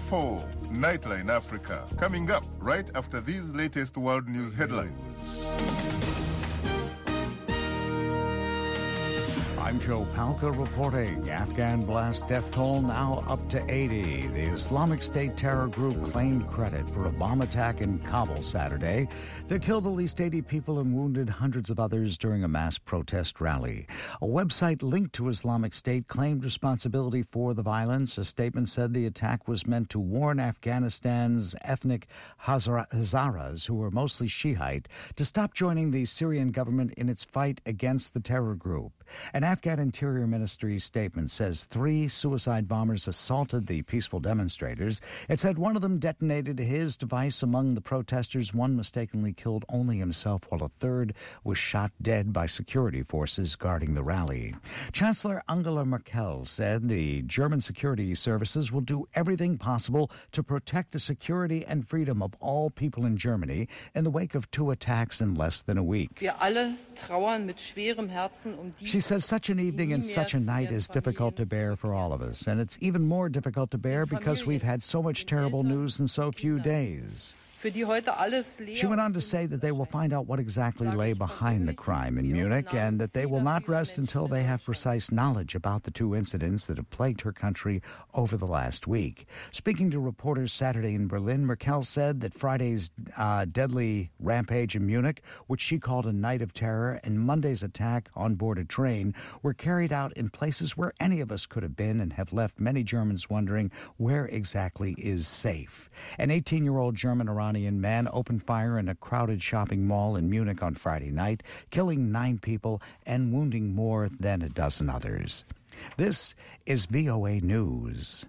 4, Nightline Africa, coming up right after these latest world news headlines. I'm Joe Palca reporting. Afghan blast death toll now up to 80. The Islamic State terror group claimed credit for a bomb attack in Kabul Saturday that killed at least 80 people and wounded hundreds of others during a mass protest rally. A website linked to Islamic State claimed responsibility for the violence. A statement said the attack was meant to warn Afghanistan's ethnic Hazaras, who are mostly Shiite, to stop joining the Syrian government in its fight against the terror group. An Afghan Interior Ministry statement says 3 suicide bombers assaulted the peaceful demonstrators. It said one of them detonated his device among the protesters. One mistakenly killed only himself, while a third was shot dead by security forces guarding the rally. Chancellor Angela Merkel said the German security services will do everything possible to protect the security and freedom of all people in Germany in the wake of 2 attacks in less than a week. She says such an evening and such a night is difficult to bear for all of us, and it's even more difficult to bear because we've had so much terrible news in so few days. She went on to say that they will find out what exactly lay behind the crime in Munich and that they will not rest until they have precise knowledge about the 2 incidents that have plagued her country over the last week. Speaking to reporters Saturday in Berlin, Merkel said that Friday's deadly rampage in Munich, which she called a night of terror, and Monday's attack on board a train were carried out in places where any of us could have been and have left many Germans wondering where exactly is safe. An 18-year-old German Iranian man opened fire in a crowded shopping mall in Munich on Friday night, killing 9 people and wounding more than a dozen others. This is VOA News.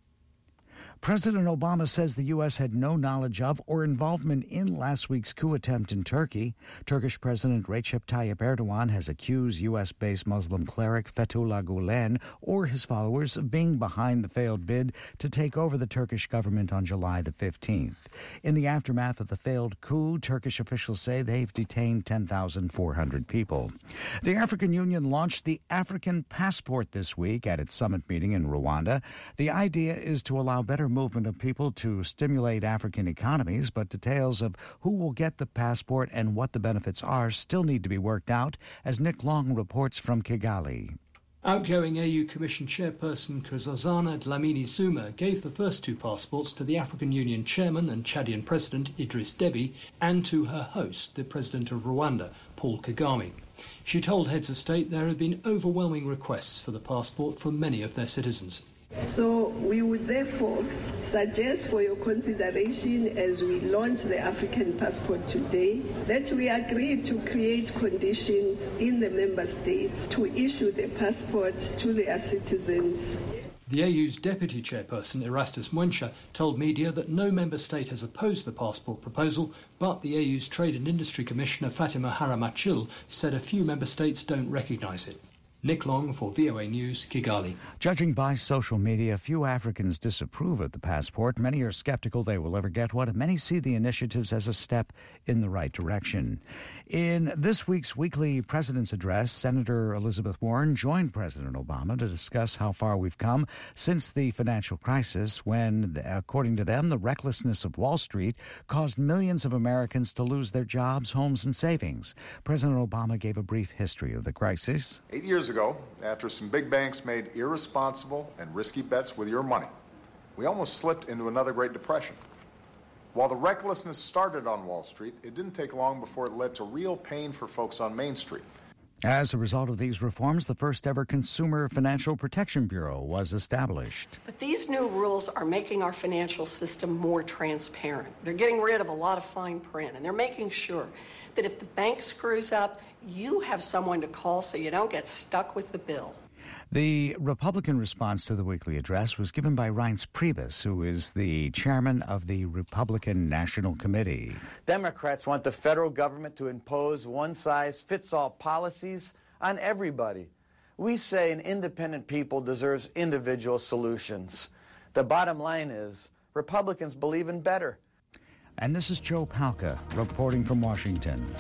President Obama says the U.S. had no knowledge of or involvement in last week's coup attempt in Turkey. Turkish President Recep Tayyip Erdogan has accused U.S.-based Muslim cleric Fethullah Gulen or his followers of being behind the failed bid to take over the Turkish government on July the 15th. In the aftermath of the failed coup, Turkish officials say they've detained 10,400 people. The African Union launched the African Passport this week at its summit meeting in Rwanda. The idea is to allow better movement of people to stimulate African economies, but details of who will get the passport and what the benefits are still need to be worked out, as Nick Long reports from Kigali. Outgoing AU Commission Chairperson Nkosazana Dlamini Zuma gave the first 2 passports to the African Union Chairman and Chadian President Idris Deby and to her host, the President of Rwanda, Paul Kagame. She told heads of state there had been overwhelming requests for the passport from many of their citizens. So we would therefore suggest for your consideration as we launch the African Passport today that we agree to create conditions in the member states to issue the passport to their citizens. The AU's deputy chairperson, Erastus Mwencha, told media that no member state has opposed the passport proposal, but the AU's Trade and Industry Commissioner Fatima Haramachil said a few member states don't recognise it. Nick Long for VOA News, Kigali. Judging by social media, few Africans disapprove of the passport. Many are skeptical they will ever get one, and many see the initiatives as a step in the right direction. In this week's weekly President's Address, Senator Elizabeth Warren joined President Obama to discuss how far we've come since the financial crisis when, according to them, the recklessness of Wall Street caused millions of Americans to lose their jobs, homes, and savings. President Obama gave a brief history of the crisis. 8 years ago, after some big banks made irresponsible and risky bets with your money, we almost slipped into another Great Depression. While the recklessness started on Wall Street, it didn't take long before it led to real pain for folks on Main Street. As a result of these reforms, the first ever Consumer Financial Protection Bureau was established. But these new rules are making our financial system more transparent. They're getting rid of a lot of fine print, and they're making sure that if the bank screws up, you have someone to call so you don't get stuck with the bill. The Republican response to the weekly address was given by Reince Priebus, who is the chairman of the Republican National Committee. Democrats want the federal government to impose one-size-fits-all policies on everybody. We say an independent people deserves individual solutions. The bottom line is, Republicans believe in better. And this is Joe Palca reporting from Washington.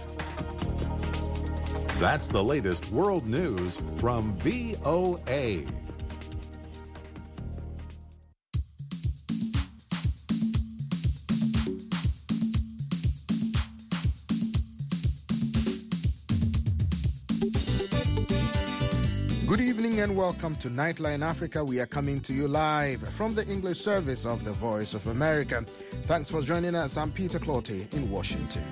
That's the latest world news from VOA. Good evening and welcome to Nightline Africa. We are coming to you live from the English service of the Voice of America. Thanks for joining us. I'm Peter Clottey in Washington.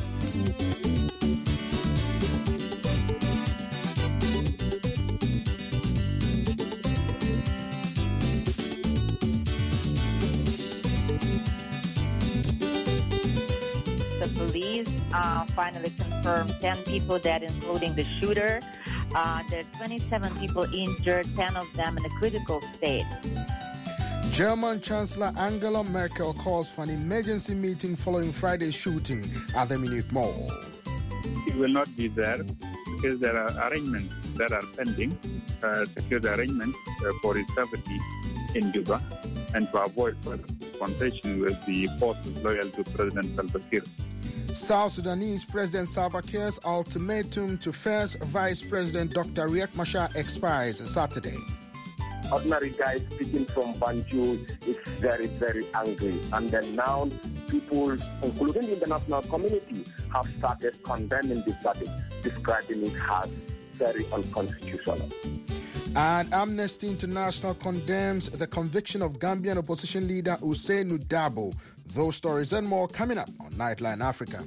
The police finally confirmed 10 people dead, including the shooter. There are 27 people injured, 10 of them in a critical state. German Chancellor Angela Merkel calls for an emergency meeting following Friday's shooting at the Munich Mall. It will not be there because there are arrangements that are pending, security arrangements for its safety in Juba and to avoid further confrontation with the forces loyal to President Salva Kiir. South Sudanese President Salva Kiir's ultimatum to first Vice President Dr. Riek Machar expires Saturday. Ordinary guy speaking from Banjul is very, very angry. And then now people, including the international community, have started condemning this verdict, describing it as very unconstitutional. And Amnesty International condemns the conviction of Gambian opposition leader Ousainou Dabo. Those stories and more coming up on Nightline Africa.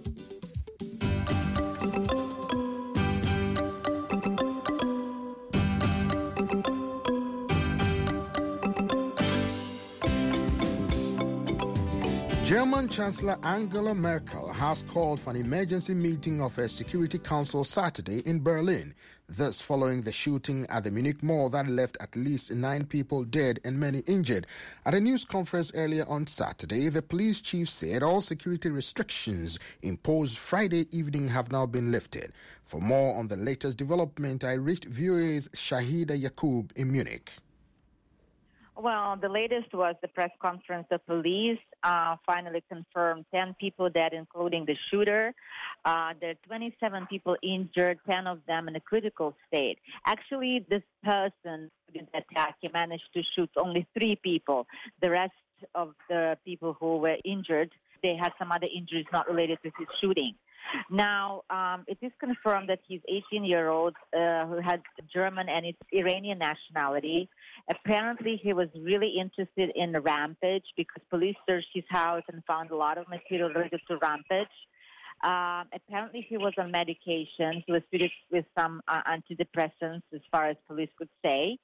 German Chancellor Angela Merkel has called for an emergency meeting of her Security Council Saturday in Berlin. This following the shooting at the Munich Mall that left at least 9 people dead and many injured. At a news conference earlier on Saturday, the police chief said all security restrictions imposed Friday evening have now been lifted. For more on the latest development, I reached VOA's Shahida Yaqub in Munich. Well, the latest was the press conference. The police finally confirmed 10 people dead, including the shooter. There are 27 people injured, 10 of them in a critical state. Actually, this person who did the attack, he managed to shoot only 3 people. The rest of the people who were injured, they had some other injuries not related to his shooting. Now, it is confirmed that he's 18-year-old who had German and Iranian nationality. Apparently, he was really interested in the Rampage because police searched his house and found a lot of material related to Rampage. Apparently, he was on medication. He was treated with some antidepressants, as far as police could say.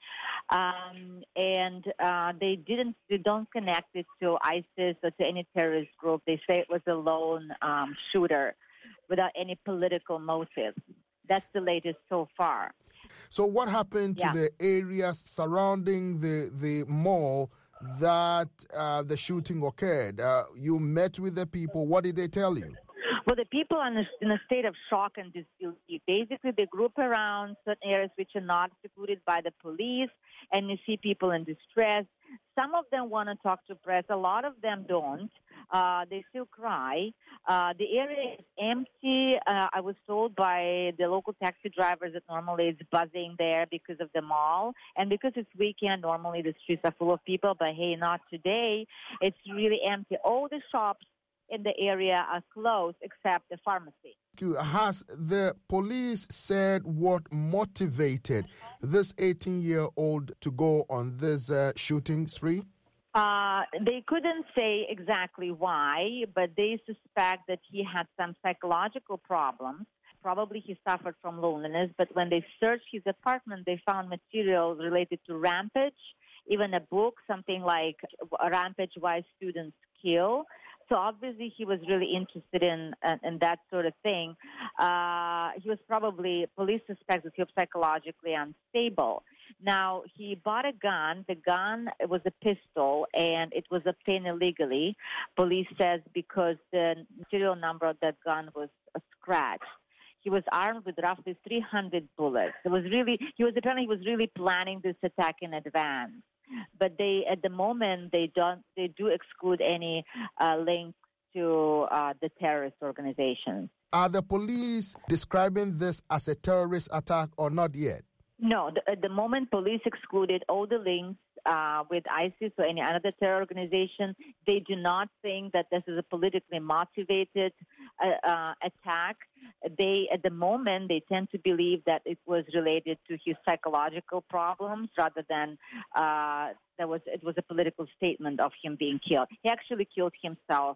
They don't connect it to ISIS or to any terrorist group. They say it was a lone shooter without any political motive. That's the latest so far. So what happened to the areas surrounding the mall that the shooting occurred? You met with the people. What did they tell you? Well, the people are in a state of shock and disbelief. Basically, they group around certain areas which are not secluded by the police, and you see people in distress. Some of them want to talk to press. A lot of them don't. They still cry. The area is empty. I was told by the local taxi drivers that normally it's buzzing there because of the mall. And because it's weekend, normally the streets are full of people. But, hey, not today. It's really empty. All the shops in the area are closed except the pharmacy. Has the police said what motivated this 18-year-old to go on this shooting spree? They couldn't say exactly why, but they suspect that he had some psychological problems. Probably he suffered from loneliness, but when they searched his apartment, they found materials related to Rampage, even a book, something like Rampage, Why Students Kill. So obviously he was really interested in that sort of thing. He was probably, police suspect that he was psychologically unstable. Now, he bought a gun. The gun was a pistol, and it was obtained illegally. Police says because the serial number of that gun was a scratch. He was armed with roughly 300 bullets. He was really planning this attack in advance. But at the moment, they do exclude any link to the terrorist organizations. Are the police describing this as a terrorist attack or not yet? No, at the moment, police excluded all the links with ISIS or any other terror organization. They do not think that this is a politically motivated attack. At the moment, they tend to believe that it was related to his psychological problems rather than it was a political statement of him being killed. He actually killed himself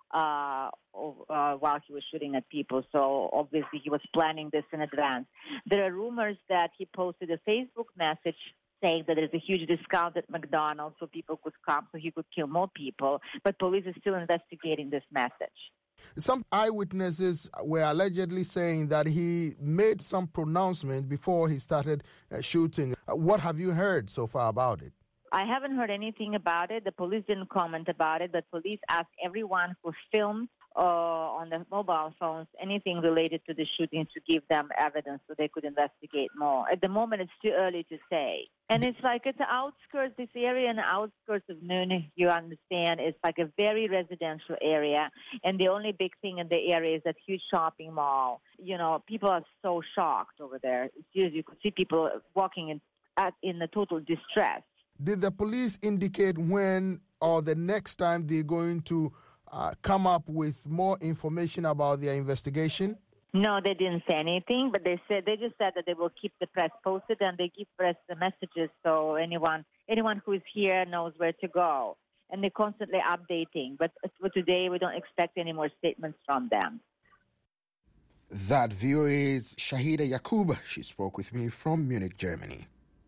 while he was shooting at people. So obviously he was planning this in advance. There are rumors that he posted a Facebook message saying that there's a huge discount at McDonald's so people could come, so he could kill more people. But police is still investigating this message. Some eyewitnesses were allegedly saying that he made some pronouncement before he started shooting. What have you heard so far about it? I haven't heard anything about it. The police didn't comment about it, but police asked everyone who filmed on the mobile phones anything related to the shootings to give them evidence so they could investigate more. At the moment, it's too early to say. And it's like it's the outskirts, this area in the outskirts of Munich, you understand, it's like a very residential area. And the only big thing in the area is that huge shopping mall. You know, people are so shocked over there. You could see people walking in a total distress. Did the police indicate when or the next time they're going to come up with more information about their investigation? No, they didn't say anything, but they just said that they will keep the press posted and they give press the messages so anyone who is here knows where to go. And they're constantly updating. But for today, we don't expect any more statements from them. That VOA's Shahida Yakub. She spoke with me from Munich, Germany.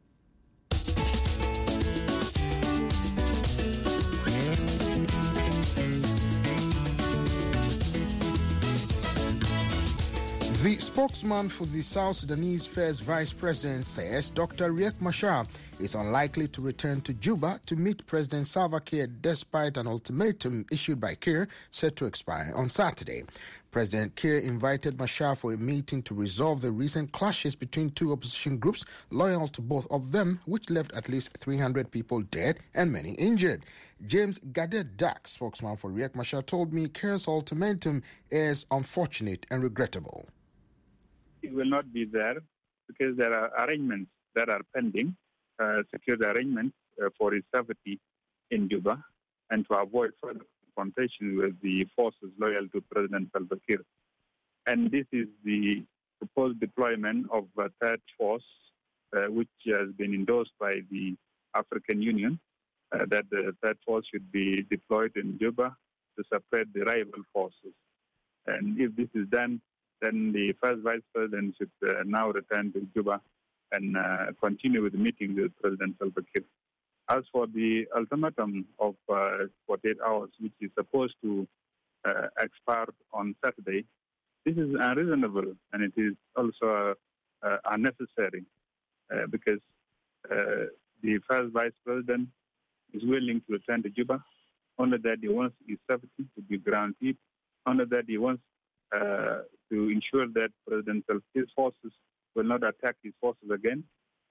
The spokesman for the South Sudanese first vice president says Dr. Riek Machar is unlikely to return to Juba to meet President Salva Kiir despite an ultimatum issued by Kiir set to expire on Saturday. President Kiir invited Machar for a meeting to resolve the recent clashes between two opposition groups loyal to both of them, which left at least 300 people dead and many injured. James Gadet Dak, spokesman for Riek Machar, told me Kiir's ultimatum is unfortunate and regrettable. He will not be there because there are arrangements that are pending, security arrangements for his safety in Juba and to avoid further confrontation with the forces loyal to President Salva Kiir. And this is the proposed deployment of a third force, which has been endorsed by the African Union, that the third force should be deployed in Juba to suppress the rival forces. And if this is done, then the first vice president should now return to Juba and continue with the meeting with President Salva Kiir. As for the ultimatum of 48 hours, which is supposed to expire on Saturday, this is unreasonable and it is also unnecessary because the first vice president is willing to return to Juba. Only that he wants his safety to be guaranteed. Only that he wants to ensure that President Salva Kiir's forces will not attack his forces again,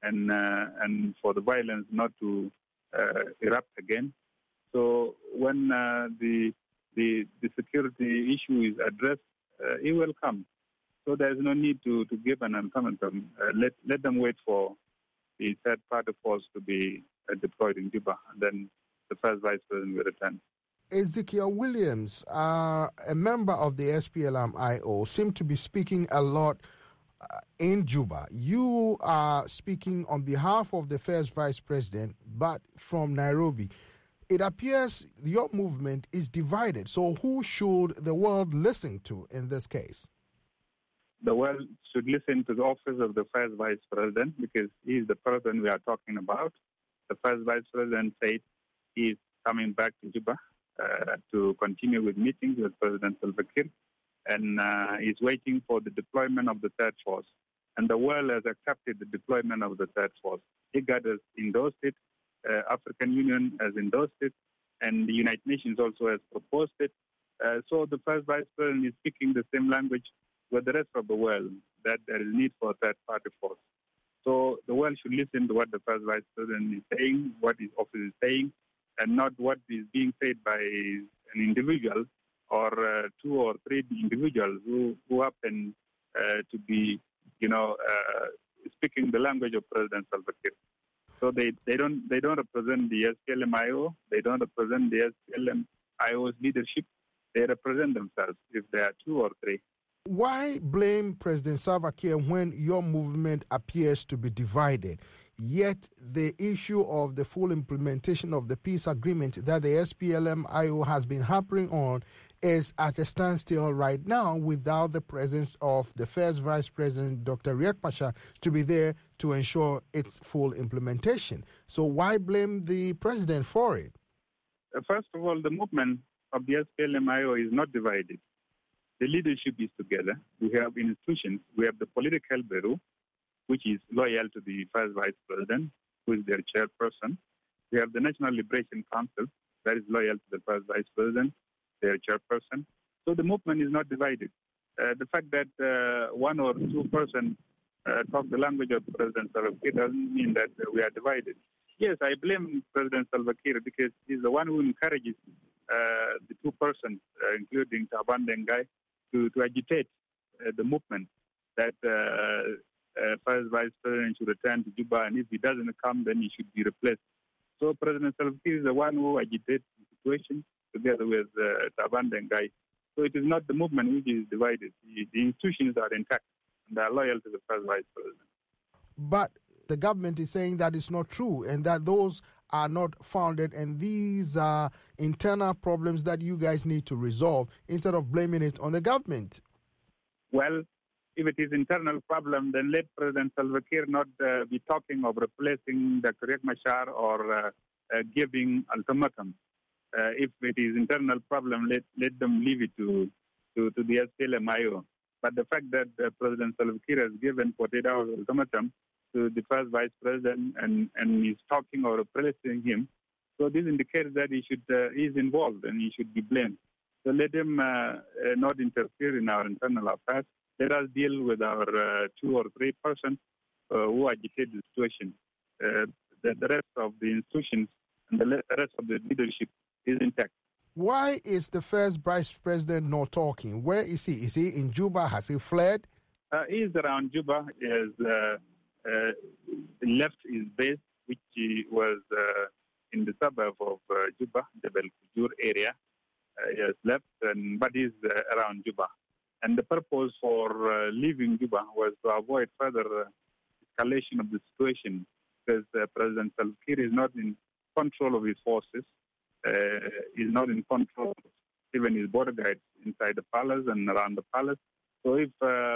and for the violence not to erupt again. So when the security issue is addressed, it will come. So there is no need to give an ultimatum. Let them wait for the third party force to be deployed in Juba, and then the first vice president will return. Ezekiel Williams, a member of the SPLM-IO, seemed to be speaking a lot in Juba. You are speaking on behalf of the first vice president, but from Nairobi. It appears your movement is divided. So who should the world listen to in this case? The world should listen to the office of the first vice president because he is the person we are talking about. The first vice president said he is coming back to Juba to continue with meetings with President Salva Kiir, and is waiting for the deployment of the third force. And the world has accepted the deployment of the third force. IGAD has endorsed it, African Union has endorsed it, and the United Nations also has proposed it. So the first vice president is speaking the same language with the rest of the world, that there is need for a third party force. So the world should listen to what the first vice president is saying, what his office is saying, and not what is being said by an individual or two or three individuals who happen to be, speaking the language of President Salva Kiir. So they don't represent the SPLM-IO. They don't represent the SPLM-IO's leadership. They represent themselves if there are two or three. Why blame President Salva Kiir when your movement appears to be divided? Yet the issue of the full implementation of the peace agreement that the SPLM-IO has been harping on is at a standstill right now without the presence of the first Vice President, Dr. Riek Machar, to be there to ensure its full implementation. So why blame the President for it? First of all, the movement of the SPLM-IO is not divided. The leadership is together. We have institutions. We have the political bureau, which is loyal to the first Vice President, who is their chairperson. We have the National Liberation Council, that is loyal to the first Vice President, their chairperson. So the movement is not divided. The fact that one or two persons talk the language of President Salva Kiir doesn't mean that we are divided. Yes, I blame President Salva Kiir because he's the one who encourages the two persons, including Taban Dengai, to agitate the movement that first Vice President should return to Juba, and if he doesn't come, then he should be replaced. So President Salva Kiir is the one who agitates the situation together with Taban Dengai. So it is not the movement which is divided. The institutions are intact and are loyal to the first Vice President. But the government is saying that it's not true and that those are not founded and these are internal problems that you guys need to resolve instead of blaming it on the government. Well, if it is internal problem, then let President Salva Kiir not be talking of replacing Dr. Riek Machar or giving ultimatum. If it is internal problem, let them leave it to the SPLM-IO. But the fact that President Salva Kiir has given 48 hours ultimatum to the first Vice President and is talking or replacing him, so this indicates that he is involved and he should be blamed. So let him not interfere in our internal affairs. Let us deal with our two or three persons who agitate the situation. The rest of the institutions and the rest of the leadership is intact. Why is the first Vice President not talking? Where is he? Is he in Juba? Has he fled? He is around Juba. He has left his base, which was in the suburb of Juba, the Belkujur area. He has left, but he's around Juba. And the purpose for leaving Juba was to avoid further escalation of the situation, because President Salva Kiir is not in control of his forces. Is not in control of even his border guards inside the palace and around the palace. So if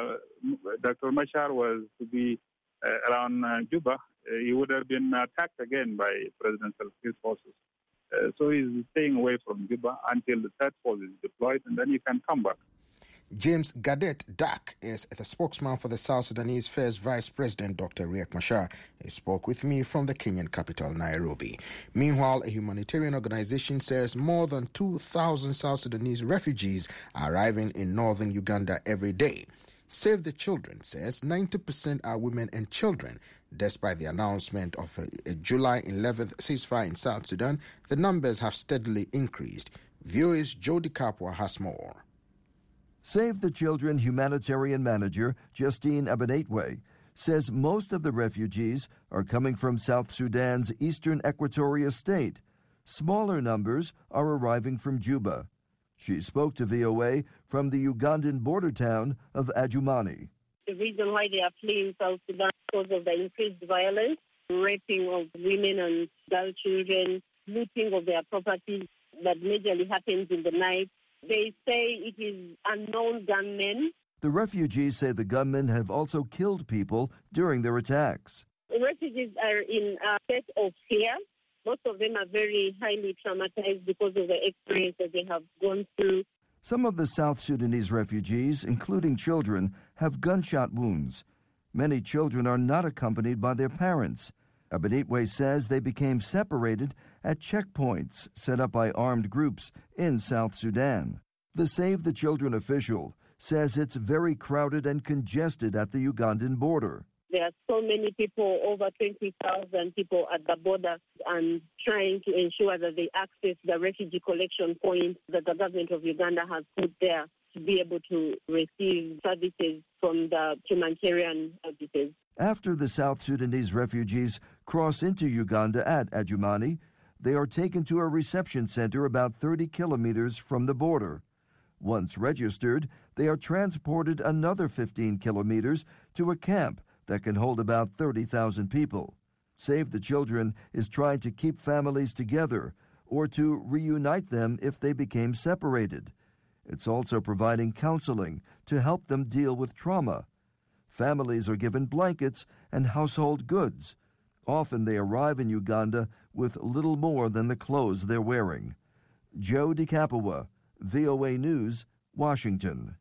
Dr. Machar was to be around Juba, he would have been attacked again by President Salva Kiir's forces. So he's staying away from Juba until the third force is deployed, and then he can come back. James Gadet Dak is the spokesman for the South Sudanese First Vice President, Dr. Riek Machar. He spoke with me from the Kenyan capital, Nairobi. Meanwhile, a humanitarian organization says more than 2,000 South Sudanese refugees are arriving in northern Uganda every day. Save the Children says 90% are women and children. Despite the announcement of a July 11th ceasefire in South Sudan, the numbers have steadily increased. VOA's Jody Kapwa has more. Save the Children humanitarian manager Justine Abenatwe says most of the refugees are coming from South Sudan's eastern Equatoria state. Smaller numbers are arriving from Juba. She spoke to VOA from the Ugandan border town of Adjumani. The reason why they are fleeing South Sudan is because of the increased violence, raping of women and girl children, looting of their properties that majorly happens in the night. They say it is unknown gunmen. The refugees say the gunmen have also killed people during their attacks. The refugees are in a state of fear. Most of them are very highly traumatized because of the experience that they have gone through. Some of the South Sudanese refugees, including children, have gunshot wounds. Many children are not accompanied by their parents. Abenatwe says they became separated at checkpoints set up by armed groups in South Sudan. The Save the Children official says it's very crowded and congested at the Ugandan border. There are so many people, over 20,000 people at the border, and trying to ensure that they access the refugee collection points that the government of Uganda has put there to be able to receive services from the humanitarian services. After the South Sudanese refugees cross into Uganda at Adjumani, they are taken to a reception center about 30 kilometers from the border. Once registered, they are transported another 15 kilometers to a camp that can hold about 30,000 people. Save the Children is trying to keep families together or to reunite them if they became separated. It's also providing counseling to help them deal with trauma. Families are given blankets and household goods. Often they arrive in Uganda with little more than the clothes they're wearing. Joe DeCapua, VOA News, Washington.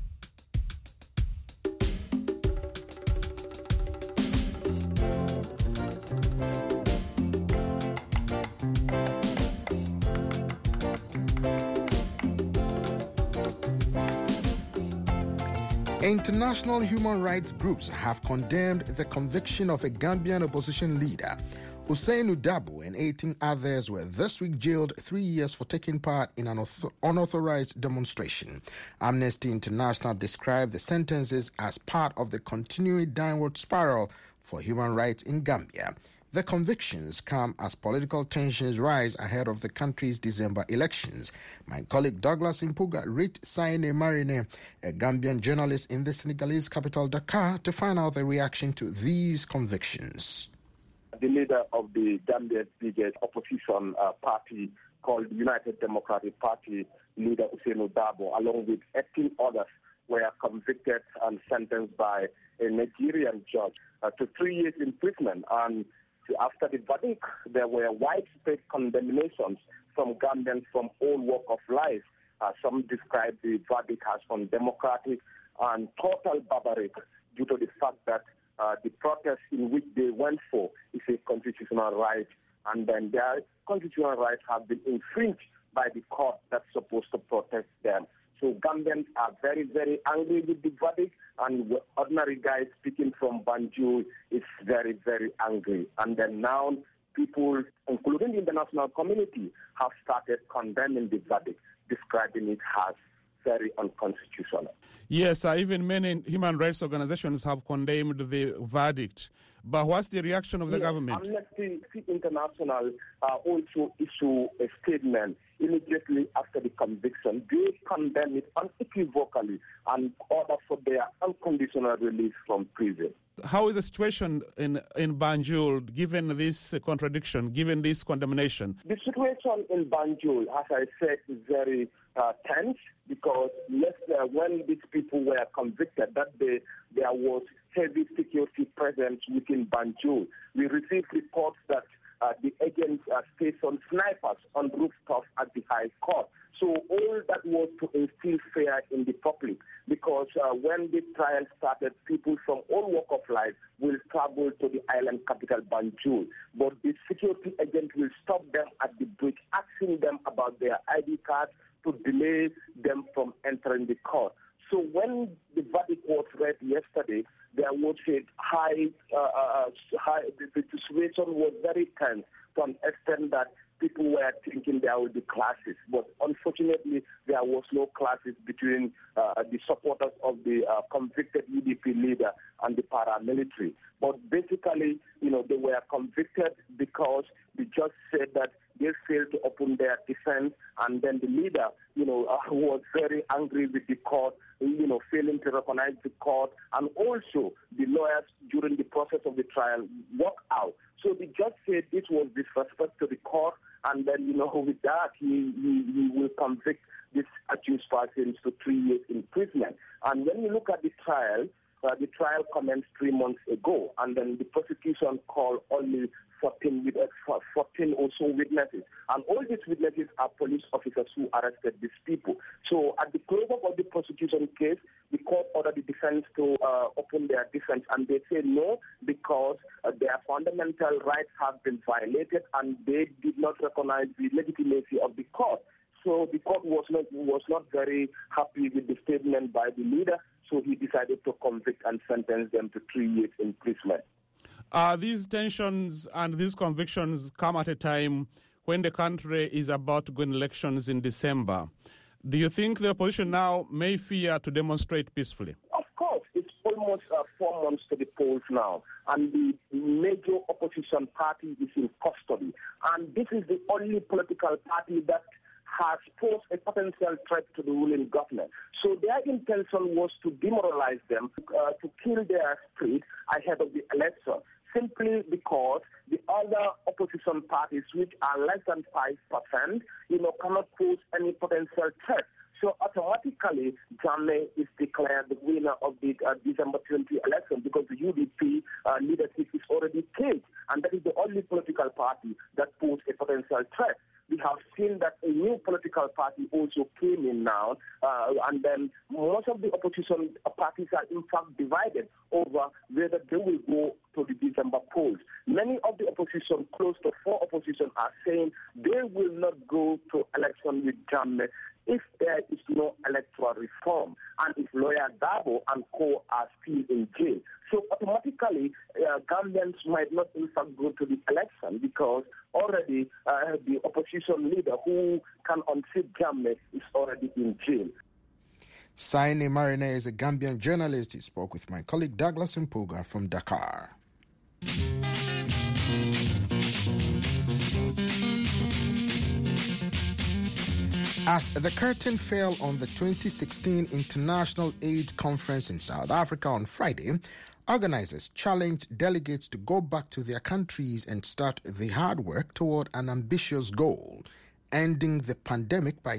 International human rights groups have condemned the conviction of a Gambian opposition leader. Ousainou Darboe and 18 others were this week jailed 3 years for taking part in an unauthorized demonstration. Amnesty International described the sentences as part of the continuing downward spiral for human rights in Gambia. The convictions come as political tensions rise ahead of the country's December elections. My colleague Douglas Impuga reached Saine Marine, a Gambian journalist in the Senegalese capital Dakar, to find out the reaction to these convictions. The leader of the Gambia's biggest opposition party, called United Democratic Party, leader Ousainou Darboe, along with 18 others, were convicted and sentenced by a Nigerian judge to 3 years imprisonment. And after the verdict, there were widespread condemnations from Gambians from all walks of life. Some described the verdict as undemocratic and total barbaric due to the fact that the protest in which they went for is a constitutional right, and then their constitutional rights have been infringed by the court that's supposed to protect them. So Gambians are very, very angry with the verdict, and ordinary guys speaking from Banjul is very, very angry. And then now people, including the international community, have started condemning the verdict, describing it as very unconstitutional. Yes, even many human rights organizations have condemned the verdict. But what's the reaction of the government? Amnesty International also issued a statement immediately after the conviction. They condemn it unequivocally and order for their unconditional release from prison. How is the situation in Banjul, given this contradiction, given this condemnation? The situation in Banjul, as I said, is very tense because when these people were convicted, that day there was heavy security presence within Banjul. We received reports that the agents stationed snipers on rooftops at the High Court. So all that was to instill fear in the public because when the trial started, people from all walks of life will travel to the island capital, Banjul. But the security agent will stop them at the bridge, asking them about their ID cards to delay them from entering the court. So when the verdict was read yesterday, there was a the situation was very tense to an extent that people were thinking there would be clashes. But unfortunately, there was no clashes between the supporters of the convicted UDP leader and the paramilitary. But basically, they were convicted because the judge said that they failed to open their defense, and then the leader, was very angry with the court, failing to recognize the court, and also the lawyers during the process of the trial walked out. So the judge said this was disrespect to the court, and then, with that, he will convict these accused persons to 3 years imprisonment. And when you look at the trial commenced 3 months ago, and then the prosecution called only 14 or so witnesses. And all these witnesses are police officers who arrested these people. So at the close of the prosecution case, the court ordered the defense to open their defense, and they say no because their fundamental rights have been violated and they did not recognize the legitimacy of the court. So the court was not very happy with the statement by the leader, so he decided to convict and sentence them to 3 years imprisonment. These tensions and these convictions come at a time when the country is about to go in elections in December. Do you think the opposition now may fear to demonstrate peacefully? Of course. It's almost almost 4 months to the polls now, and the major opposition party is in custody. And this is the only political party that has posed a potential threat to the ruling government. So their intention was to demoralize them, to kill their spirit ahead of the election, simply because the other opposition parties, which are less than 5%, cannot pose any potential threat. So automatically, Jammeh is declared the winner of the December 20 election because the UDP leadership is already killed, and that is the only political party that poses a potential threat. We have seen that a new political party also came in now, and then most of the opposition parties are in fact divided over whether they will go to the December polls. Many of the opposition, close to 4 opposition, are saying they will not go to election with Jammeh if there is no electoral reform, and if Lawyer Dabo and co are still in jail. So automatically, Gambians might not in fact go to the election because already the opposition leader who can unseat Jammeh is already in jail. Saini Marine is a Gambian journalist. He spoke with my colleague Douglas Mpuga from Dakar. As the curtain fell on the 2016 International AIDS Conference in South Africa on Friday, organizers challenged delegates to go back to their countries and start the hard work toward an ambitious goal, ending the pandemic by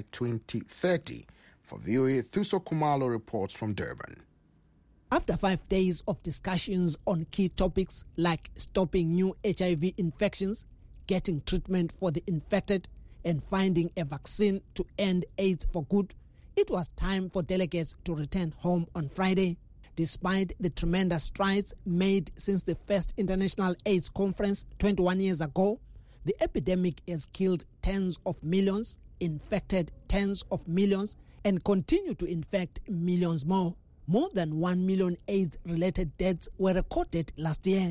2030. For VOA, Thuso Kumalo reports from Durban. After 5 days of discussions on key topics like stopping new HIV infections, getting treatment for the infected, and finding a vaccine to end AIDS for good, it was time for delegates to return home on Friday. Despite the tremendous strides made since the first International AIDS Conference 21 years ago, the epidemic has killed tens of millions, infected tens of millions, and continue to infect millions more. More than 1 million AIDS-related deaths were recorded last year.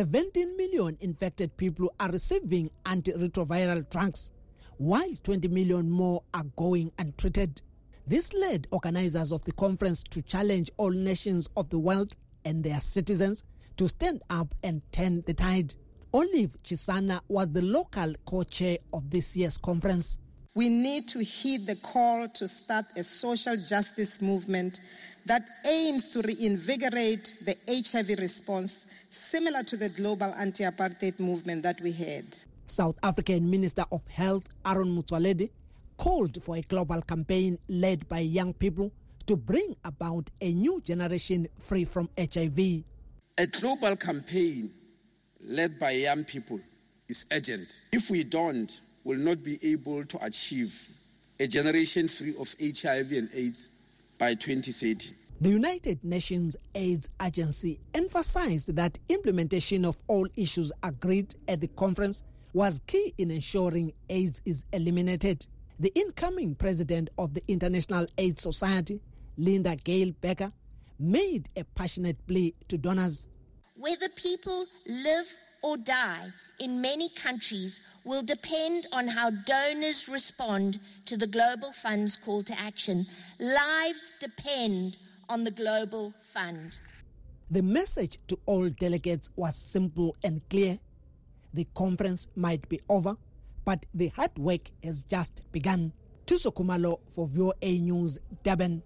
17 million infected people are receiving antiretroviral drugs, while 20 million more are going untreated. This led organizers of the conference to challenge all nations of the world and their citizens to stand up and turn the tide. Olive Chisana was the local co-chair of this year's conference. We need to heed the call to start a social justice movement that aims to reinvigorate the HIV response, similar to the global anti-apartheid movement that we had. South African Minister of Health Aaron Motsoaledi called for a global campaign led by young people to bring about a new generation free from HIV. A global campaign led by young people is urgent. If we don't, we'll not be able to achieve a generation free of HIV and AIDS by 2030. The United Nations AIDS Agency emphasized that implementation of all issues agreed at the conference was key in ensuring AIDS is eliminated. The incoming president of the International AIDS Society, Linda Gale Becker, made a passionate plea to donors. Whether people live or die in many countries will depend on how donors respond to the Global Fund's call to action. Lives depend on the Global Fund. The message to all delegates was simple and clear. The conference might be over, but the hard work has just begun. Thuso Kumalo for VOA News, Durban.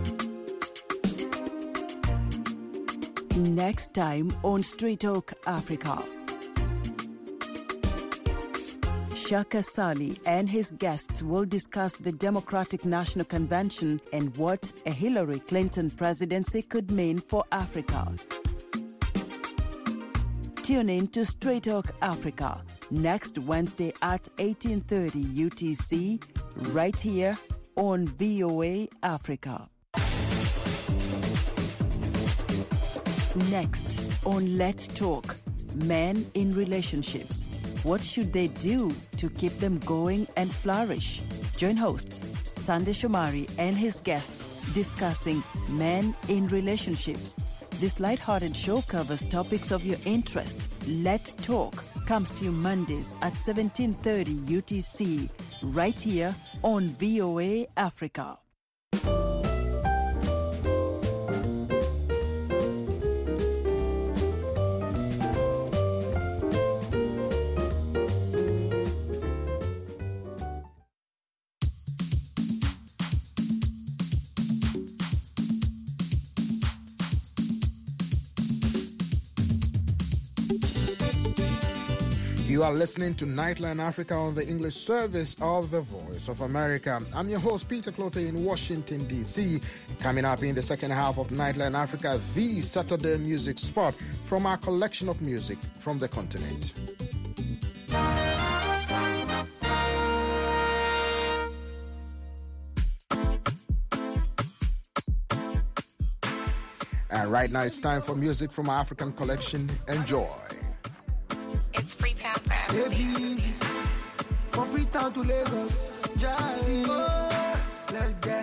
Next time on Street Talk Africa. Shaka Sali and his guests will discuss the Democratic National Convention and what a Hillary Clinton presidency could mean for Africa. Tune in to Straight Talk Africa next Wednesday at 18:30 UTC, right here on VOA Africa. Next on Let's Talk, men in relationships. What should they do to keep them going and flourish? Join hosts Sande Shomari and his guests discussing men in relationships. This light-hearted show covers topics of your interest. Let's Talk comes to you Mondays at 17:30 UTC, right here on VOA Africa. You are listening to Nightline Africa on the English service of the Voice of America. I'm your host, Peter Clote in Washington, D.C. Coming up in the second half of Nightline Africa, the Saturday music spot from our collection of music from the continent. And right now it's time for music from our African collection. Enjoy. It's Freetown for everybody. From Freetown to Lagos. Let's get.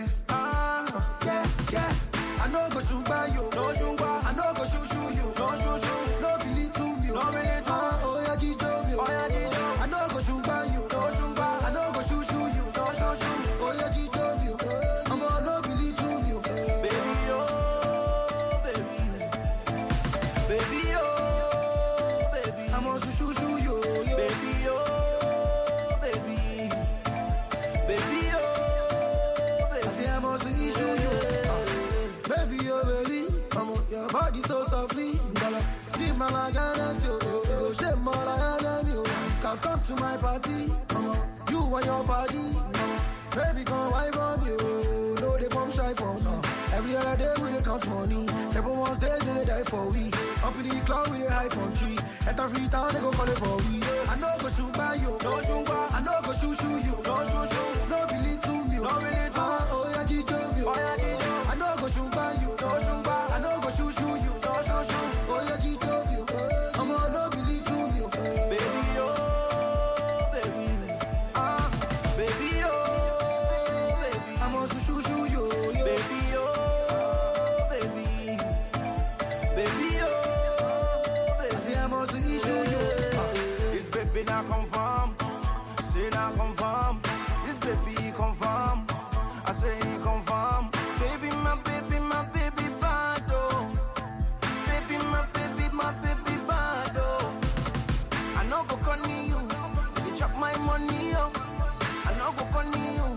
I know go shoot by you. No shungba. I know go shoot you. No shoo. No believe to me. No relate to me. Oh yeah, Jijo. Oh yeah, Jijo. I know go shoot by you. No shungba. I know go shoot you. No shoo. Oh yeah, Jijo. I'm gonna no believe to me. Baby, oh, baby. Baby, oh, baby. I'm gonna shoot you. Baby, oh, baby. Baby, oh, baby. I say I'm gonna issue you. Baby, oh, baby. I'm on your body so softly. Steam my like I dance you. Go shake my like I you. Can come to my party. You and your party. Baby, come wipe on you. No, they from shy for me. Every other day we dey count money. Everyone's there, they die for we. Up in the cloud, we dey high from tree. Enter Freetown, they go call it for we. I know go shoot by you. No shungba. I know go shoot you. No shoo. No believe to me. No relate to me. Oh yeah, Jijo. Oh yeah, Jijo. I know go shoot by you. No shungba. I know go shoot you. No shoo. Oh yeah, Jijo. I'm gonna no believe to me. Baby, oh, baby. Baby, oh, baby. I'm gonna shoot you. Baby, oh, baby. Baby, oh, baby. I say I'm gonna issue you. This baby not confirm. Say not confirm. This baby confirm. I say he confirm. Baby, my baby bad, baby, my baby bad, I know go conny you. You chop my money, yo. I know go conny you.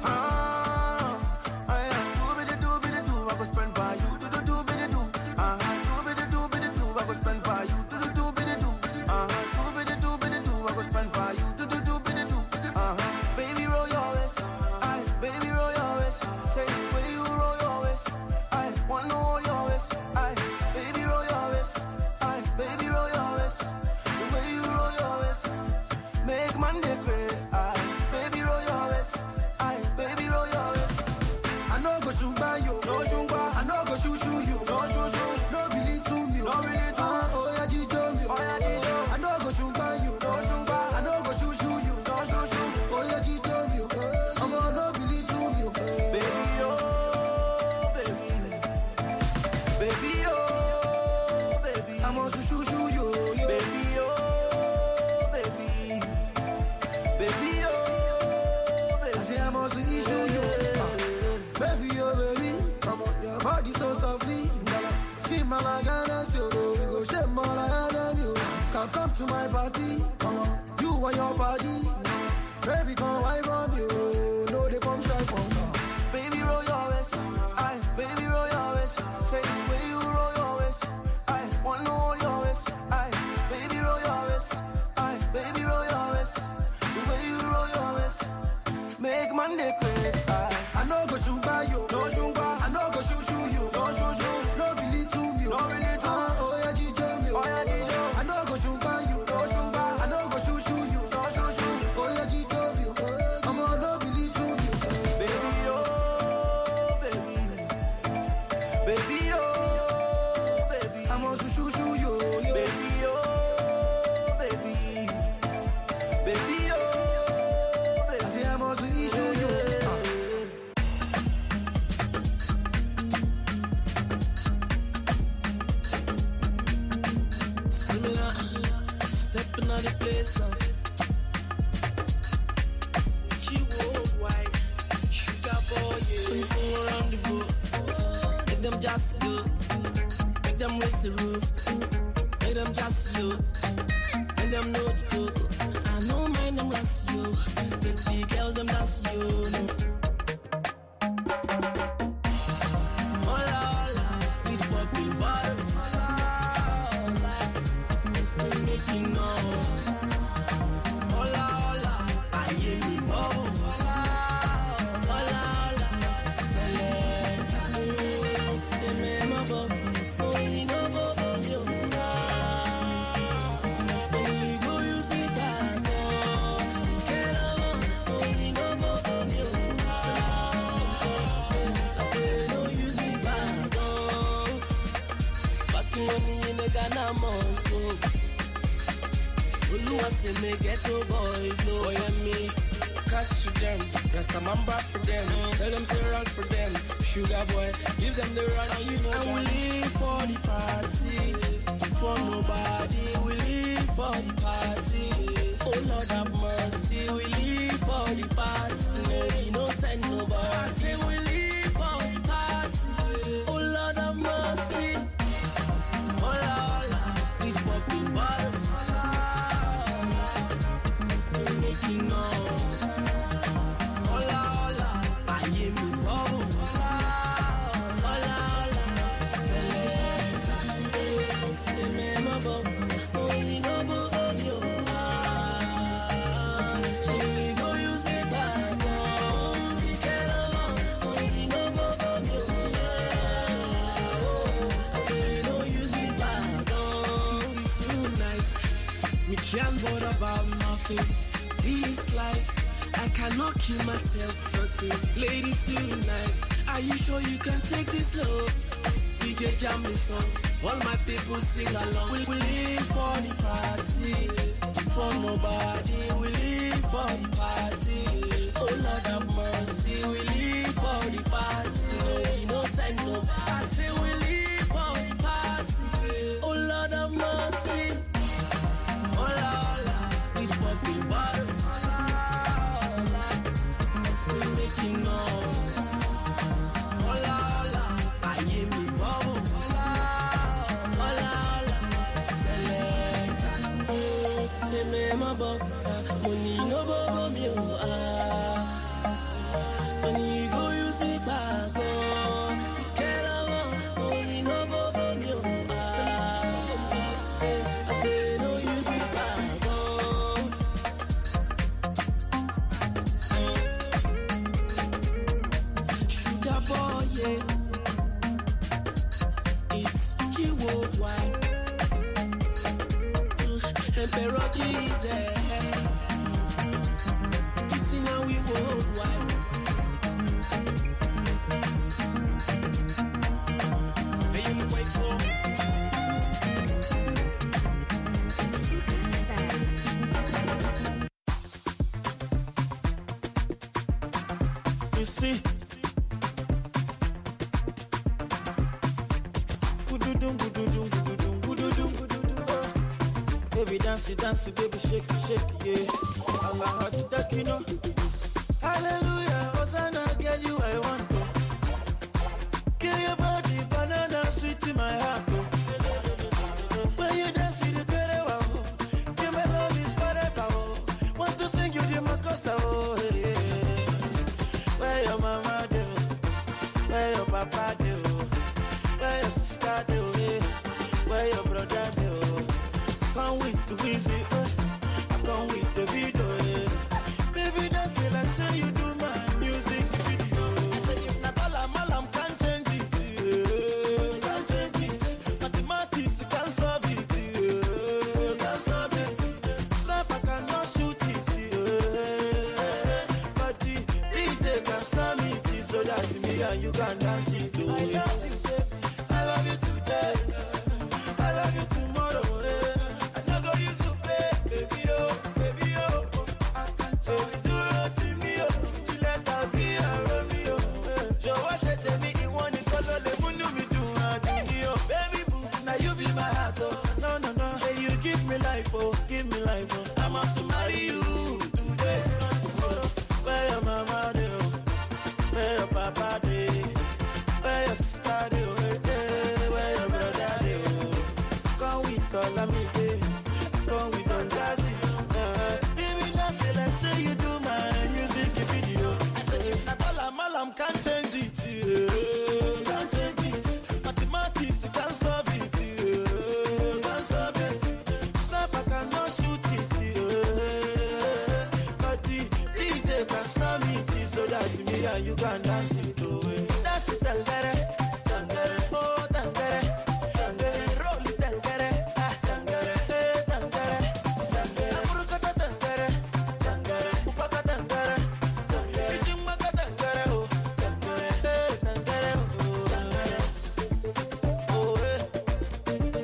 Do, I go spend by you. Do, do, do, I go spend by you. Do, do, do, I go spend by you. Do, do, do, baby, roll your waist. Baby, roll your waist. Say the way you roll your waist. I wanna hold your waist. Baby, roll your waist. Baby, roll your waist. The way you roll your waist. Make Monday grace. Baby, roll your waist. Baby, roll your waist. I know go shoot by you. No shungba. I know go shoot you. No shoo. No believe to me. No relate to me. Oh yeah, Jijo. Oh yeah, Jijo. I know go shoot by you. No shungba. I know go shoot you. No shoo. Oh yeah, Jijo. I'm gonna no believe to me. Baby, oh, baby. Baby, oh, baby. I'm gonna shoot you. Baby, oh, baby. Baby, oh, baby. I say I'm gonna issue you. Baby, oh, baby. I'm on your body so softly. Steam my like I dance you. We go shake my like I you. Can come to my party. You and your party. Baby, come wipe on you. No, they from shy from me. Baby, roll your waist. Baby, roll your waist. Say the way you roll your waist. I wanna hold your waist. Baby, roll your waist. Baby, roll your waist. The way you roll your waist. Make Monday crazy. I know go shoot by you. No shungba. I know go shoot you. No shoo. No believe to me. No relate to me. Oh yeah, Jijo. Oh yeah, Jijo. I know go shoot by you. No shungba. I know go shoot you. No shoo. Oh yeah, Jijo. I'm gonna no believe to me. Baby, oh, baby. Baby, oh, baby. I'm gonna shoot you. Baby, oh, baby. Baby, oh, baby. I say I'm gonna issue you. Stepping on the place, she worldwide, sugar boy, yeah. From around the world, make them just go, make them raise the roof, make them just you, make them know the go. I know my name was you, the girls them that's you. Hola, with popping bottles. Making noise. making money in the Ghana must go. Oluwa say me ghetto boy blow. Boy and me, cash to them. Rastamamba for them. Tell them say run for them. Sugar boy, give them the run. And you know and we live for the party. For nobody, we live for the party. Oh Lord have mercy, we live for the party. No send nobody. I say we live for the party. Oh Lord have mercy. Hola, hola, we popping bottles. We making noise. Hola, hola, I hear me bubble. Hola, hola, hola, select. Hey, me my bubble. Oh, you know bubble, yo. So we go use me back. Oh, we get along. Oh, you know bubble, yo. I say no use me back. Oh, you see tonight, me can't bother about nothing. This life, I cannot kill myself, nothing. Lady tonight, are you sure you can take this love? DJ jam this song, all my people sing along. We live for the party, for nobody. We live for the party. Oh Lord have mercy, we live for the party. No send no. I say we live for the party. Oh Lord have mercy. Hola, hola, we popping bottles. We making noise. Hola, hola, I hear me bubble. Hola, hola, hola, select. Oh, hey, me my bug. Money no bubble me, money go use me back, oh. Get along, money no bubble me, I say no use me back, oh. Sugar boy, yeah. It's G worldwide. Emperor Jesus. You see now we worldwide. Hey, you wait for. You see. Baby dance, dance, baby shake, yeah. Allah, you know. Hallelujah, Hosanna, girl, you I want to. Kill your body, banana sweet in my heart. When you dance, you the better wow. Give my love is forever. Want to sing you the makosa, oh yeah. Where your mama do? Where your papa do? Where your sister do? Where your brother do? Can't wait to visit, I can't wait to video, baby dance it like say you do my music video. I said if not all I'm can't change it, can't change it. Mathematics can't solve it, can't solve it. Sniper cannot shoot it, but the DJ can slam it, so that me and you can dance it too. I love you today, I love you tomorrow. Give me life, oh. I must marry you today, not tomorrow. Where your mama do? Where your papa do? Where your sister do? Where your brother do? Come with all of me, come with all jazzy. Baby, dance it like say you do my music video. I said if not all I'm can't change it, can't change it. Mathematics can't solve it. You can dance it to it. Dance it, tangere, tangere, oh tangere, tangere, roll it, tangere, ah tangere, hey tangere, tangere, apurukata tangere, tangere, upaka tangere, tangere, ishimaka tangere, oh tangere, hey tangere, oh tangere, oh hey.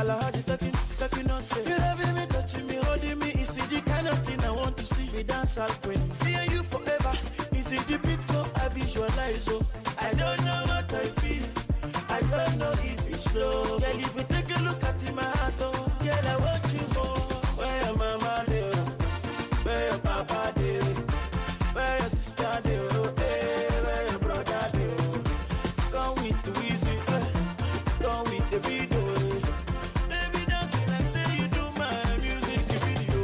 Alhaji talking on say. You loving me, touching me, holding me. Is it the kind of thing I want to see? Me dance all queen. Me and you forever. Is it the picture I visualize? Oh, I don't know what I feel. I don't know if it's slow. Girl, if you take a look at my heart, oh, girl, I want you more. Where your mama do? Where your papa do? Where your sister do? Hey, where your brother do? Come with the easy, come with the video. Baby, dancing like say you do my music video.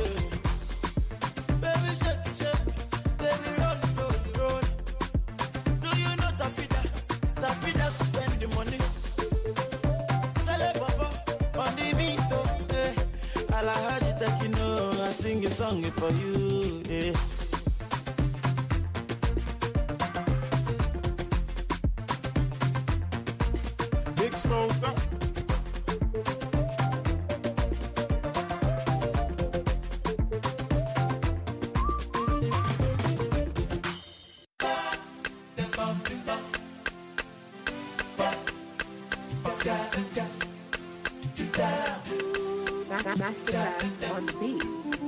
Baby, shake, shake. Baby, roll, roll, roll. Do you know Tafida? Tafida spend the money. Sale papa on the beat, oh, eh. Alhaji Tekino, I sing a song for you, eh. Big Smosa. Master on the beat.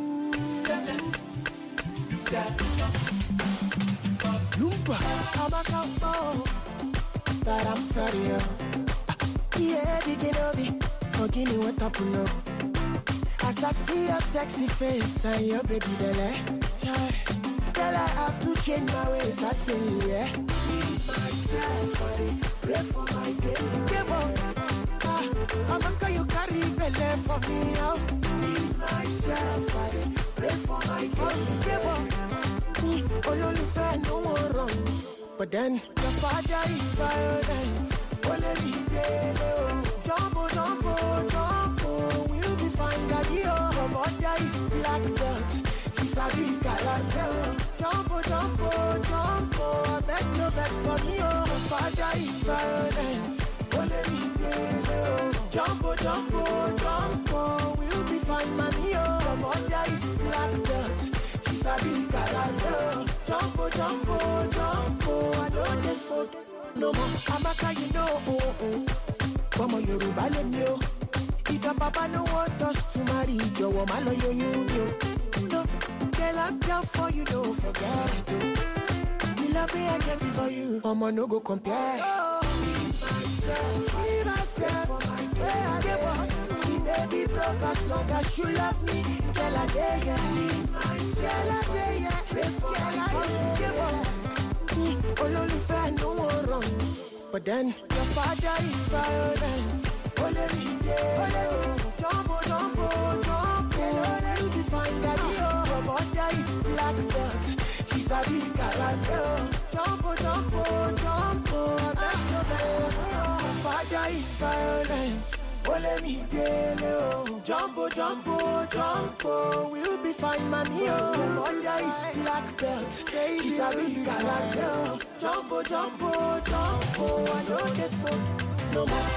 Lumpa, Abacabo, but I'm sorry. Yeah, Diginobi, forgive me what up now. As I see your sexy face and your baby belly, girl, I have to change my ways, I tell you, yeah. Need myself for it, pray for my baby. Give up. I'm not you carry belly for me out. Need myself, buddy. Pray for my girl. Give up. All only fair, no more wrong. But then your father is violent. Only me tell. Jumbo, jumbo, jumbo. We'll be fine, daddy. Your mother is black belt. She's a big character. Jumbo, jumbo, jumbo. I beg no beg for me. Your father is violent. Only me tell. Jumbo, jumbo, jumbo. We'll be fine, mommy. Your mother is black belt. She's a big character. Jumbo, jumbo, jumbo. I don't get so no more. Amaka, you know, Come on, Yoruba, let me know. If your papa no want us to marry, your woman or you. No, girl, I'm down for you, don't forget it. The love me, I get it for you. Mama, no go compare. Be myself, for my way, I give us. Baby broke as long as you love me. Girl, I dare ya. Girl, I dare ya. Pray for my give up. Only fair, no more wrong. But then your father is violent. Only me there. Jumbo, jumbo, jumbo. You define that your mother is black belt. She's a big character. Jumbo, jumbo, jumbo. I beg no beg. Your father is violent. Only me there. Jumbo, jumbo, jumbo. We'll be fine, mommy. Your mother is black belt. She's a big character. Jumbo, jumbo, jumbo. I know this song no more.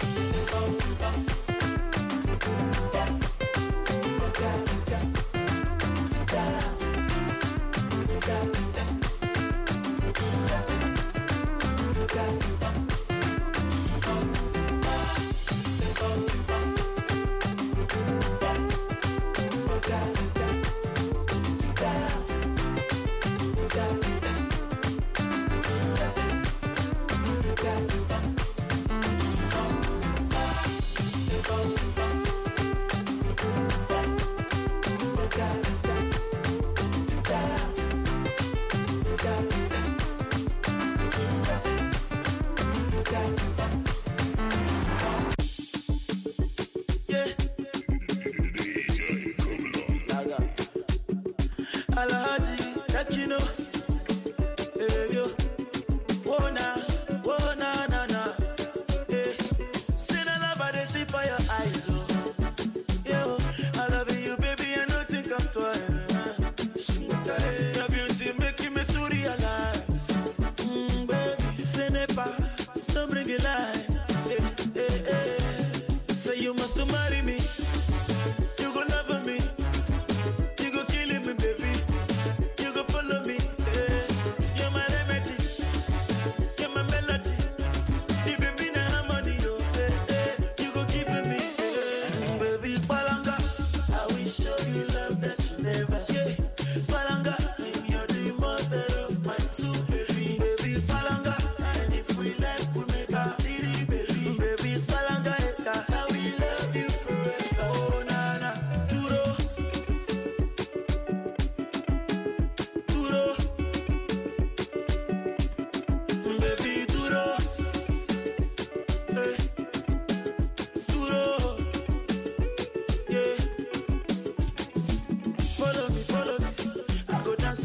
Alhaji, Tekino, hey yo, whoa na, hey. See the love I see for your eyes, oh. Yo, I love you, baby, and nothing come twice. Your beauty making me to realize, baby, ce n'est pas, don't bring it life. Say you must marry me. You go love me. You go killing me, baby. You go follow me. You're my remedy. You're my melody. You baby na harmony, yo. You go give me.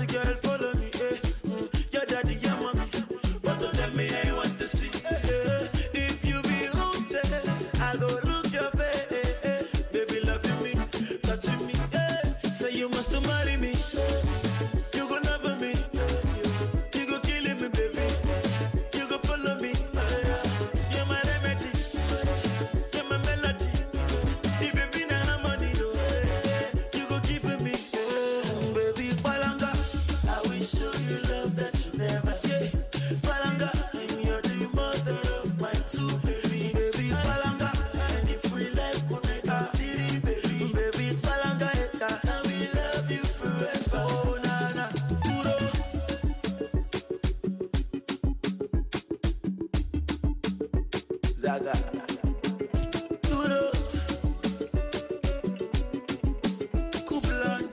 say, girl, follow me, your daddy, your mommy, both of them me ain't want to see. If you be haunted, I go look your face, baby, loving me, touching me, say you must marry me. You go love me, you go killing me, baby. You go follow me. You're my remedy, you're my melody. You baby na money, you go give me, baby Palanga. I will show you love that you never see. Palanga, and you're the mother of my two baby, baby Palanga. And if we like, we'll make a titty, baby, baby Palanga. And we love you forever. Oh na na, duro. Zaga, duro. Kublan,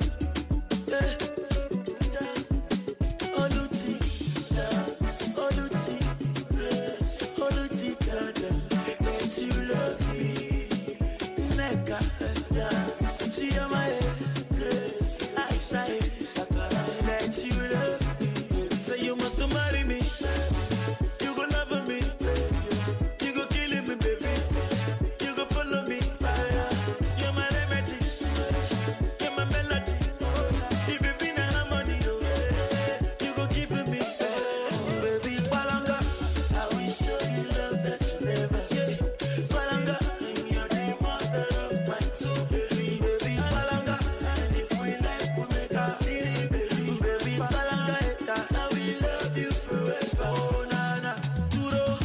Oluti, Oluti, Oluti, Tada, that you love me. Neka, Chiamae, Grace, I say, that you love me. Say you must marry me. You go love me. You go killing me, baby. You go follow me. You're my remedy. You're my melody. You baby na money. You go give me, baby Palanga. I will show you love that you never see. Palanga, and you're the mother of my two baby, baby Palanga. And if we like, we'll make a titty, baby, baby Palanga. I will love you forever. Oh na na, duro.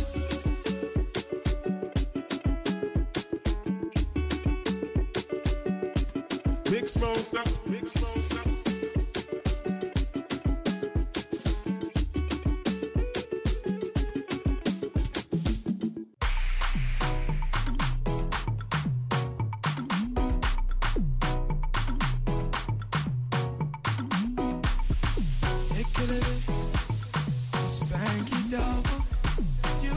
Big Smosa, Big Smosa. Spanky double, you.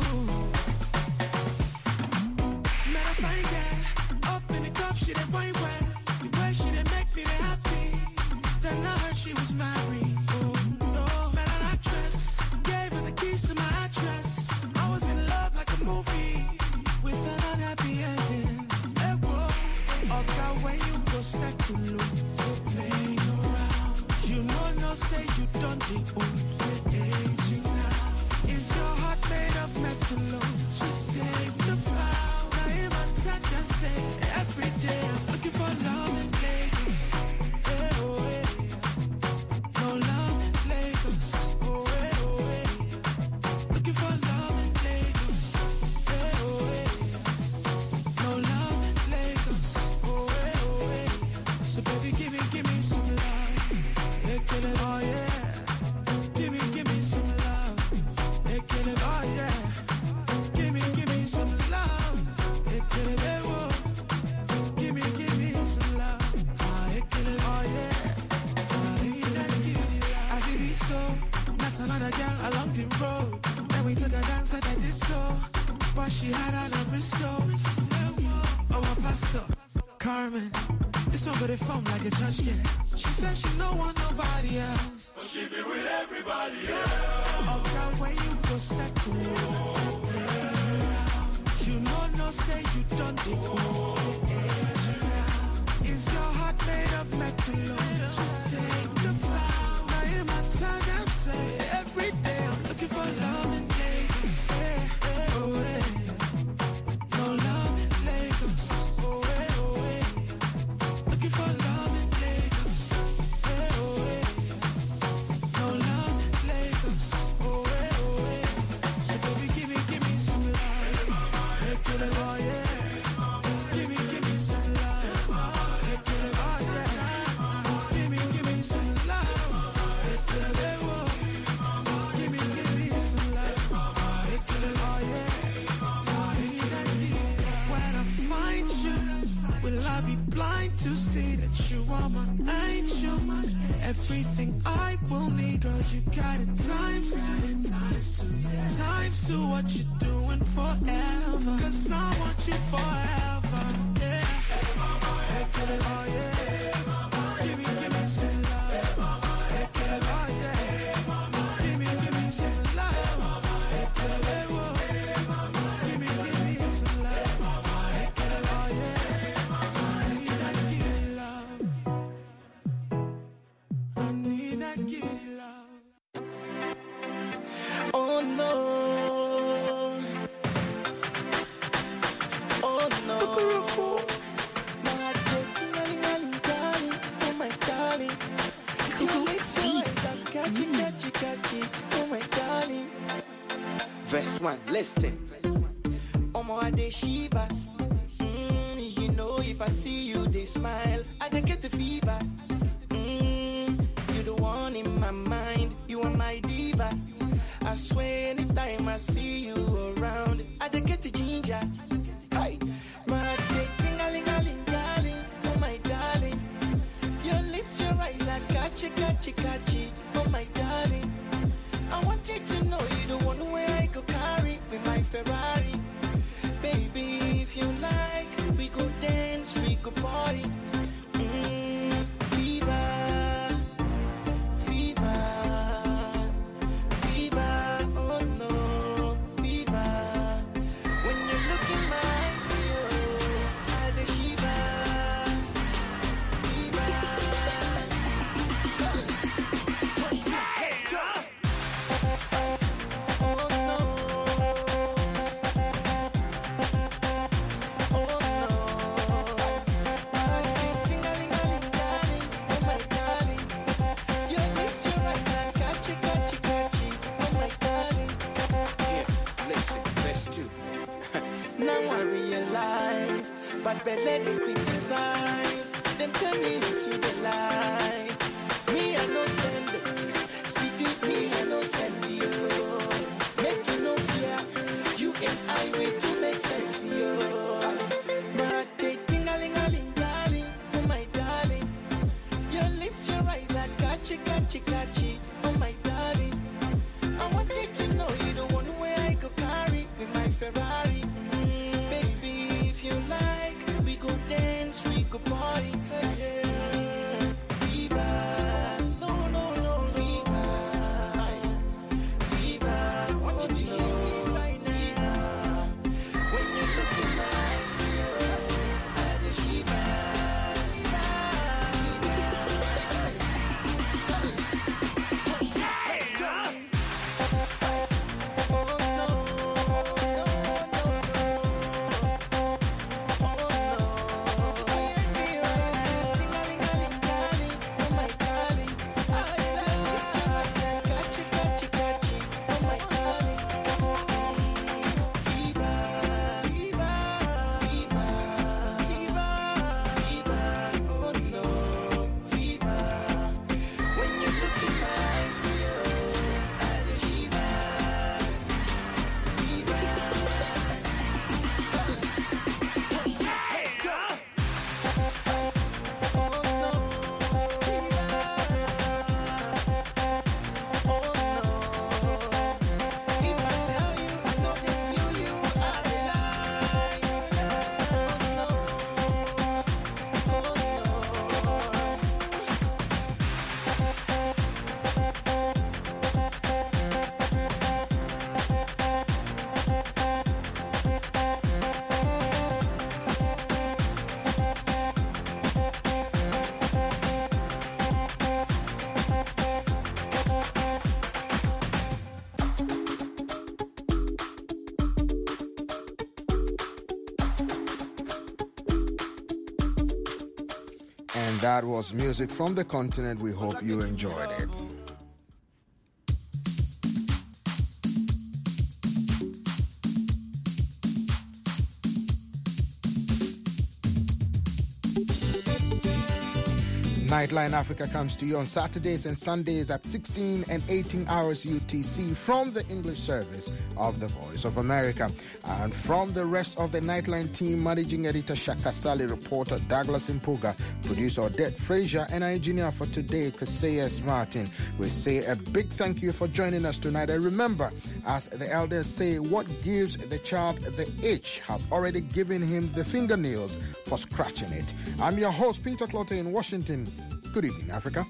Met a fine girl up in the club, she did wine well. The way she did make me happy. Then I heard she was married. Oh no, met an actress, gave her the keys to my address. I was in love like a movie with an unhappy ending. Hey, whoa, up that way you go set to look, you playing around. You know, no say you don't the old. Aging now. Is your heart made of metal? Just take the vow. Now in my time, them say every day I'm looking for love in Lagos. Hey, oh, hey. No love in Lagos. Oh, hey, oh, hey. Looking for love in Lagos. Hey, oh, hey. No love in Lagos. Oh, hey, oh, hey. So baby, give me some love. Hey, get it, oh yeah. Give me some love. Hey, get it, oh yeah. Give me some love. Hey, get it, hey, whoa. Give me some love. Hey, get it, oh yeah. As it is so, not another girl along the road. Then we took a dance at the disco, but she had an aristo. Oh, my pastor, Carmen. This one got it phone like it's her skin. She said she don't want nobody else, but she be with everybody else. Up that way you go set to you know, no say you don't dig. Is your heart made of metal? Just take the vow. Now in my time, I'm saying every day I'm looking for love in Lagos. Hey, oh, hey. No love in Lagos. Oh, hey, oh, hey. Looking for love in Lagos. Hey, oh, hey. No love in Lagos. Oh, hey, oh, hey. So baby, give me some love. Hey, get it, oh, yeah. Give me some love. Hey, get it, oh, yeah. Give me some love. Hey, get it, hey, whoa. Give me some love. Hey, get it, oh, yeah. When I find you, will I be blind to see that you are my angel? Everything I will need, girl, you got it times to what you're doing forever. 'Cause I want you forever. Yeah. Hey, get it, oh yeah. Give me some love. Hey, Oh no. Oh no. My heart broken, darling. Oh my darling. Your lips are eyes, I'm catchy. Oh my darling. Verse 1, listen. Omo ade shiva. You know if I see you, they smile. I don't get a fever. You're the one in my mind. You are my diva. I swear anytime I see you around, I don't get a ginger. Hey, my day ting-a-ling-a-ling, darling. Oh my darling. Your lips, your eyes, I catchy. Oh my darling. I want you to know you're the one where I go carry with my Ferrari. Baby, if you like, we go dance, we go party. But let them criticize. Them tell me to the lie. Me I no send it. Sweetie, me I no send you. Make you no fear. You and I wait to make sense, yo. But they ting-a-ling-a-ling, darling. Oh my darling. Your lips, your eyes are catchy. Oh my darling. I want you to know you're the one where I go carry with my Ferrari. Baby, if you like, we go dance, we go party. Fever, no, fever, I want you to hear me right now. When you look in my eyes, I the shiver. And that was music from the continent. We hope you enjoyed it. Nightline Africa comes to you on Saturdays and Sundays at 16 and 18 hours UTC from the English service of the Voice of America. And from the rest of the Nightline team, managing editor Shaka Sali, reporter Douglas Impuga, producer Odette Frazier, and engineer for today, Casillas Martin, we say a big thank you for joining us tonight. And remember, as the elders say, what gives the child the itch has already given him the fingernails for scratching it. I'm your host, Peter Clotte in Washington. Good evening, Africa.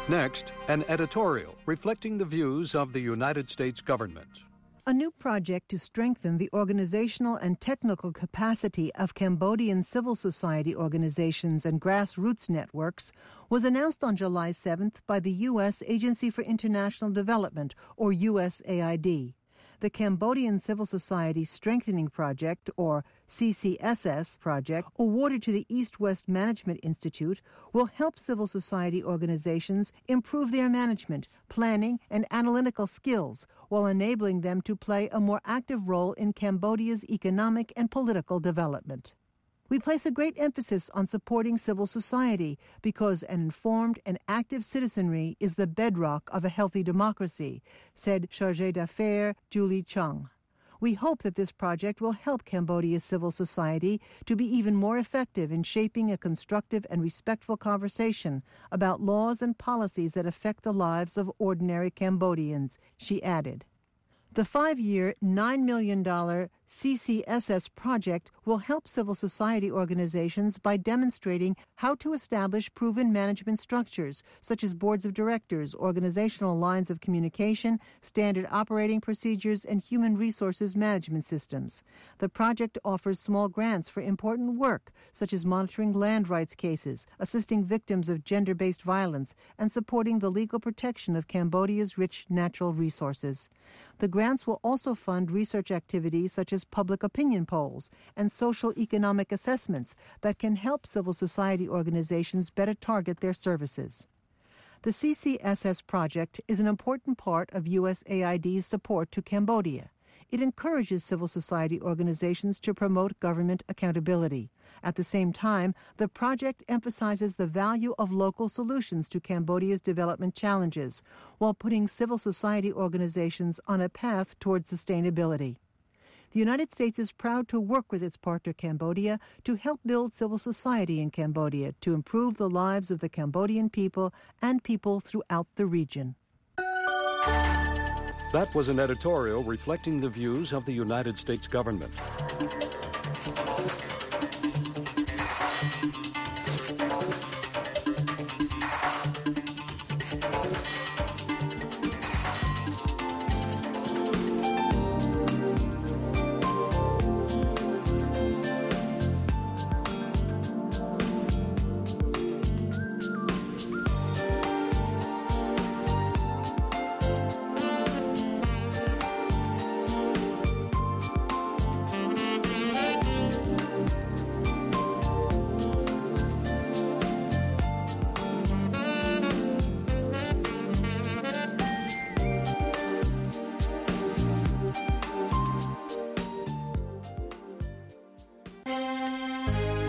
Next, an editorial reflecting the views of the United States government. A new project to strengthen the organizational and technical capacity of Cambodian civil society organizations and grassroots networks was announced on July 7th by the U.S. Agency for International Development, or USAID. The Cambodian Civil Society Strengthening Project, or CCSS project, awarded to the East-West Management Institute, will help civil society organizations improve their management, planning, and analytical skills while enabling them to play a more active role in Cambodia's economic and political development. We place a great emphasis on supporting civil society because an informed and active citizenry is the bedrock of a healthy democracy, said Chargé d'Affaires Julie Chung. We hope that this project will help Cambodia's civil society to be even more effective in shaping a constructive and respectful conversation about laws and policies that affect the lives of ordinary Cambodians, she added. The 5-year, $9 million CCSS project will help civil society organizations by demonstrating how to establish proven management structures, such as boards of directors, organizational lines of communication, standard operating procedures, and human resources management systems. The project offers small grants for important work, such as monitoring land rights cases, assisting victims of gender-based violence, and supporting the legal protection of Cambodia's rich natural resources. The grants will also fund research activities such as public opinion polls and social economic assessments that can help civil society organizations better target their services. The CCSS project is an important part of USAID's support to Cambodia. It encourages civil society organizations to promote government accountability. At the same time, the project emphasizes the value of local solutions to Cambodia's development challenges, while putting civil society organizations on a path toward sustainability. The United States is proud to work with its partner Cambodia to help build civil society in Cambodia to improve the lives of the Cambodian people and people throughout the region. That was an editorial reflecting the views of the United States government.